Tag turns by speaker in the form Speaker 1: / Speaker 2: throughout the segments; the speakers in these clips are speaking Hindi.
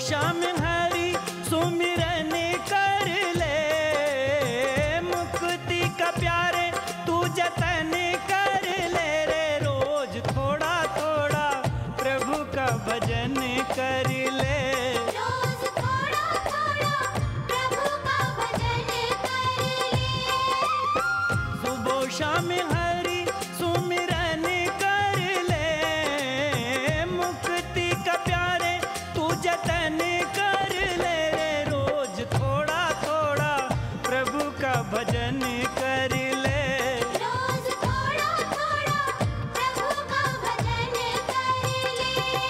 Speaker 1: शाम हरि सुमिरन कर ले, मुक्ति का प्यारे तू जतन कर ले रे। रोज थोड़ा थोड़ा प्रभु का भजन कर ले,
Speaker 2: रोज थोड़ा थोड़ा प्रभु का भजन कर ले।
Speaker 1: सुबह शाम हरि सुमिरन कर ले, मुक्ति का प्यारे तू जतन कर ले रे। रोज थोड़ा थोड़ा प्रभु का भजन कर ले,
Speaker 2: रोज थोड़ा थोड़ा प्रभु का भजन कर ले।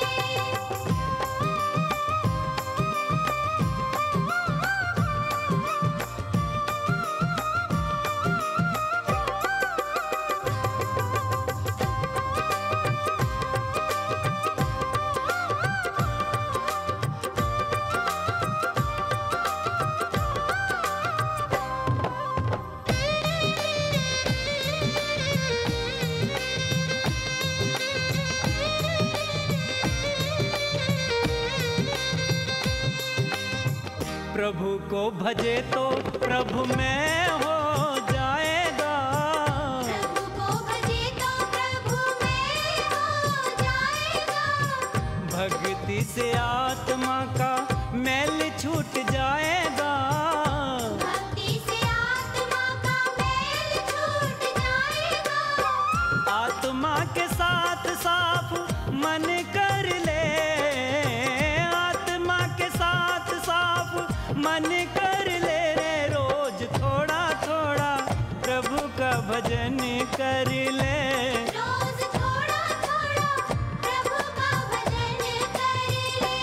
Speaker 1: प्रभु को भजे तो प्रभु में हो जाएगा,
Speaker 2: प्रभु को भजे तो प्रभु में हो जाएगा।
Speaker 1: भक्ति से आत्मा का मैल छूट जाएगा,
Speaker 2: भक्ति से आत्मा का मैल छूट जाएगा।
Speaker 1: आत्मा के साथ साफ मन कर ले, आत्मा के साथ साफ मन कर ले रे। रोज थोड़ा थोड़ा प्रभु का भजन कर ले,
Speaker 2: रोज थोड़ा थोड़ा प्रभु का भजन कर ले।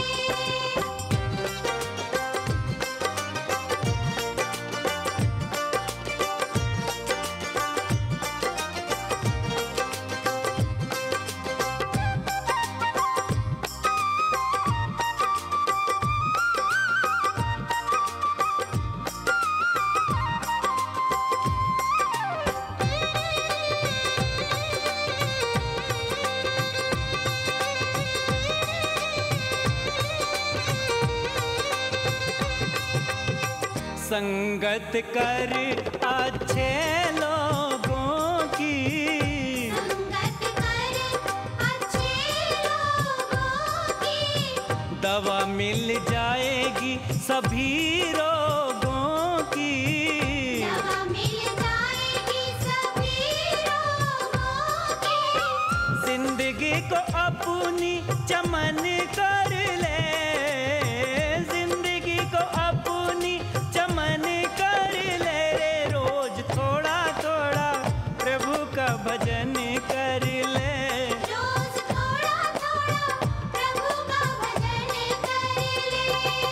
Speaker 1: संगत कर अच्छे लोगों की,
Speaker 2: संगत कर अच्छे लोगों की,
Speaker 1: दवा मिल जाएगी सभी रोगों की।
Speaker 2: दवा मिल जाएगी सभी रोगों की।
Speaker 1: जिंदगी को अपनी चमन कर ले, जिंदगी को अपनी चमन कर ले रे। रोज थोड़ा थोड़ा प्रभु का भजन कर ले,
Speaker 2: रोज थोड़ा थोड़ा प्रभु का भजन कर ले।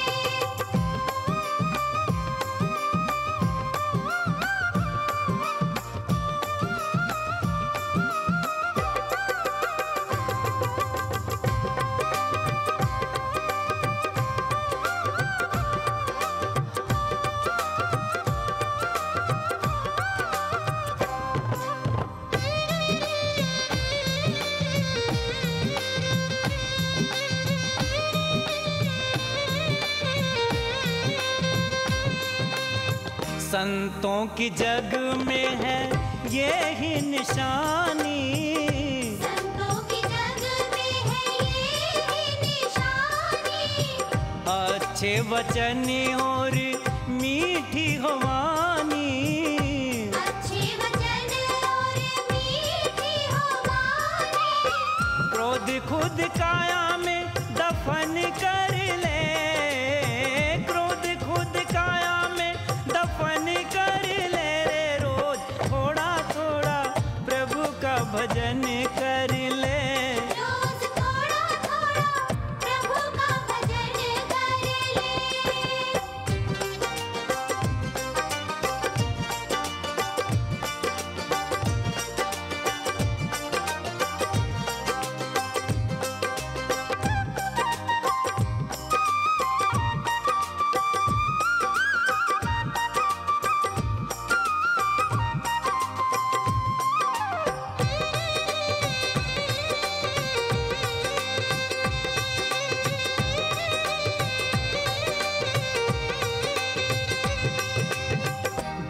Speaker 1: संतों की जग में है ये ही निशानी,
Speaker 2: संतों की जग में है ये ही निशानी।
Speaker 1: अच्छे वचन और मीठी हो वाणी,
Speaker 2: अच्छे वचन और मीठी हो वाणी।
Speaker 1: क्रोध खुद काया में दफन कर ले, क्रोध खुद काया में दफन कर ले रे। रोज थोड़ा थोड़ा प्रभु का भजन कर ले,
Speaker 2: रोज थोड़ा थोड़ा प्रभु का भजन कर ले।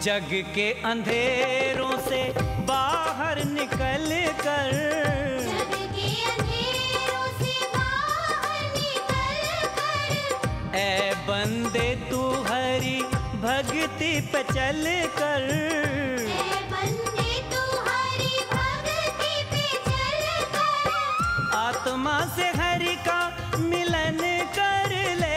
Speaker 1: जग के अंधेरों से बाहर निकल कर,
Speaker 2: जग के अंधेरों से बाहर निकल कर,
Speaker 1: ऐ बंदे तू हरि भक्ति पे चल कर,
Speaker 2: ऐ बंदे तू हरि भक्ति पे चल कर,
Speaker 1: आत्मा से हरि का मिलन कर ले,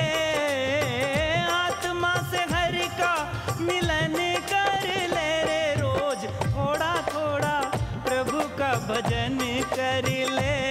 Speaker 1: आत्मा से हरि का मिलन कर ले रे रोज, थोड़ा थोड़ा प्रभु का भजन कर ले।